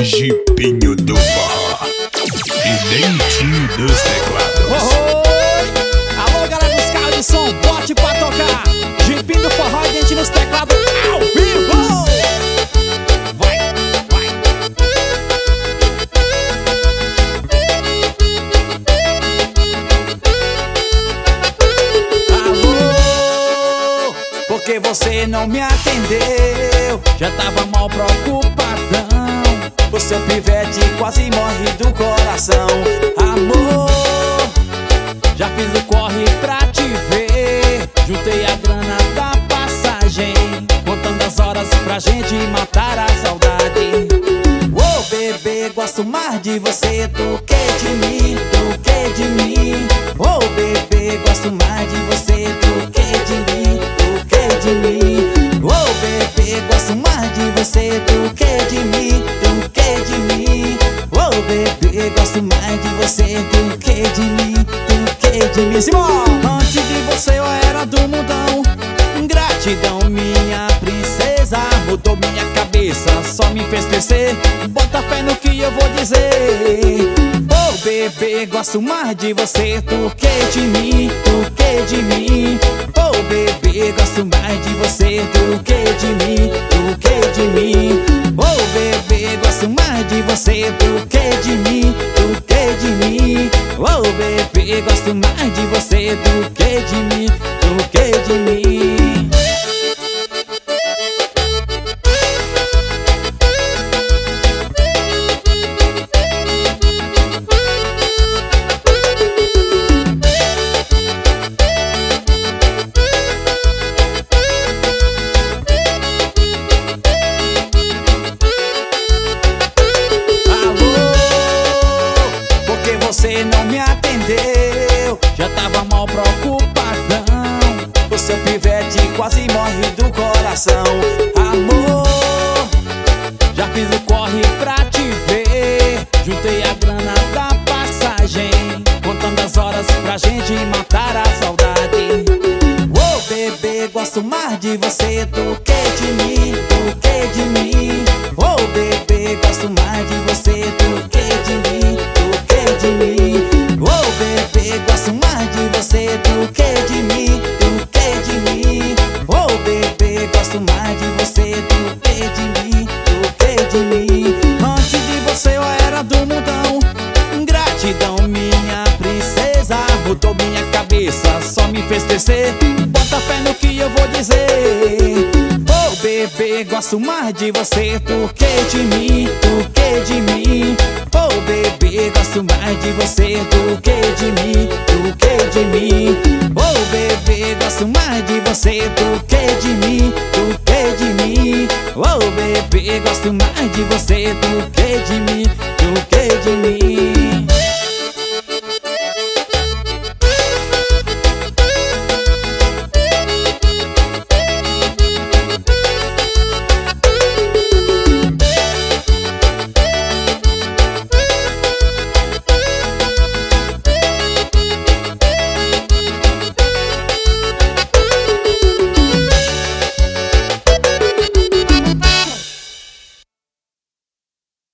Jipinho do forró e dentinho dos teclados. Alô, galera dos carros de som, bote pra tocar. Jipinho do forró e dentinho nos teclados ao vivo. Vai, vai. Alô, porque você não me atendeu? Já tava mal preocupadão. O seu pivete quase morre do coração. Amor, já fiz o corre pra te ver. Juntei a grana da passagem, contando as horas pra gente matar a saudade. Oh, bebê, gosto mais de você do que de mim, do que de mim. Oh, bebê, gosto mais de você do que de mim, do que de mim. Oh, bebê, gosto mais de você do que de mim, do que de mim. Oh, bebê, gosto mais de você do que de mim, do que de mim. Simão! Antes de você eu era do mundão. Gratidão, minha princesa. Mudou minha cabeça, só me fez crescer. Bota fé no que eu vou dizer. Oh, bebê, gosto mais de você do que de mim, do que de mim. Oh, bebê, gosto mais de você do que de mim, do que de mim. Oh, bebê, gosto mais de você do que de mim, do que de mim. Oh, bebê, gosto mais de você do que de mim, do que de mim. Você não me atendeu, já tava mal preocupadão. O seu pivete quase morre do coração. Amor, já fiz o corre pra te ver. Juntei a grana da passagem, contando as horas pra gente matar a saudade. Oh, bebê, gosto mais de você do que de mim, do que de mim. Oh, bebê, gosto mais de você do que de mim, do que de mim. Oh, bebê, gosto mais de você do que de mim, do que de mim. Oh, bebê, gosto mais de você do que de mim, do que de mim. Antes de você eu era do mundão. Gratidão, minha princesa. Mudou minha cabeça, só me fez crescer. Bota fé no que eu vou dizer. Oh, bebê, gosto mais de você do que de mim, do que de mim. Oh, bebê, gosto mais de você do que de mim, do que de mim. Oh, bebê, gosto mais de você do que de mim, do que de mim. Oh, bebê, gosto mais de você do que de mim, do que de mim.